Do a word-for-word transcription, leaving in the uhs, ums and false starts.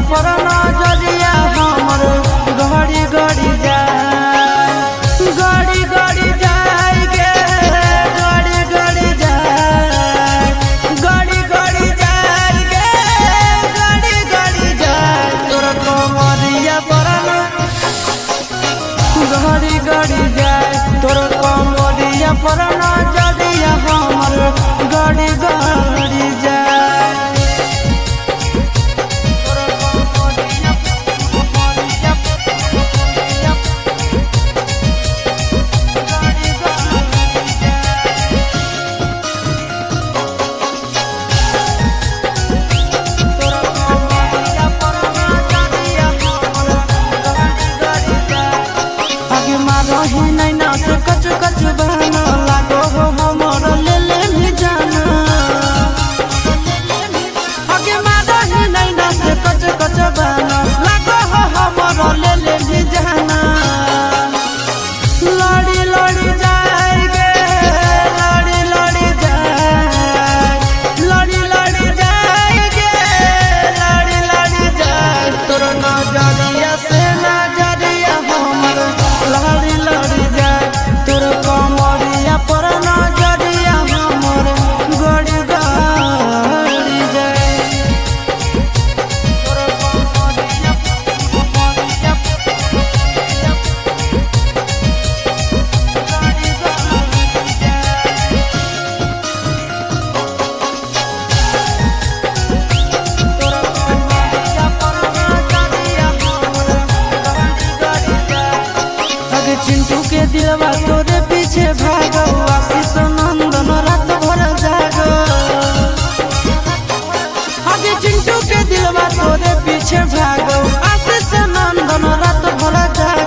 पर नजरिया हमर गड़ी गड़ी जाए गड़ी गड़ी जाए गे गड़ी गड़ी जाए गड़ी गड़ी जाए गे गड़ी गड़ी जाए तोर कमरिया पर गड़ी गड़ी जाए तोर कमरिया पर नजरिया हमर गड़ी गड़ी जाए। रही नैना से कच कच बहना लागो हो हमर ले ले भी जाना आगे मारही नैना से कच कच बहना लागो हो हमर ले ले भी जाना लड़ी लड़ी जाए गे लड़ी लड़ी जाए लड़ी लड़ी जाए गे लड़ी लड़ी जाए तोर नजरिया से नजरिया हमर लड़ी लड़ी जाए तोर कमरिया पर नजरिया हमर गड़ी गड़ी जाए तोर कमरिया कमरिया गड़ी गड़ी जाए तोर कमरिया पर नजरिया हमर गड़ी गड़ी जाए। चिंटू के दिलवा तोरे पीछे भागो आशीष नंदन रात भर जागो आगे चिंटू के दिलवा तोरे पीछे भागो आशीष नंदन रात भर जागो।